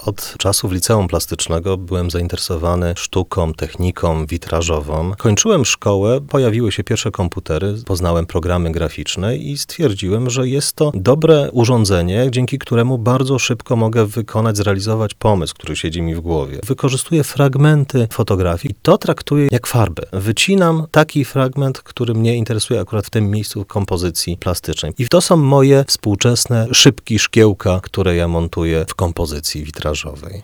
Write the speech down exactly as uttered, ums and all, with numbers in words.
Od czasów liceum plastycznego byłem zainteresowany sztuką, techniką witrażową. Kończyłem szkołę, pojawiły się pierwsze komputery, poznałem programy graficzne i stwierdziłem, że jest to dobre urządzenie, dzięki któremu bardzo szybko mogę wykonać, zrealizować pomysł, który siedzi mi w głowie. Wykorzystuję fragmenty fotografii i to traktuję jak farbę. Wycinam taki fragment, który mnie interesuje akurat w tym miejscu kompozycji plastycznej. I to są moje współczesne szybki szkiełka, które ja montuję w kompozycji witrażowej.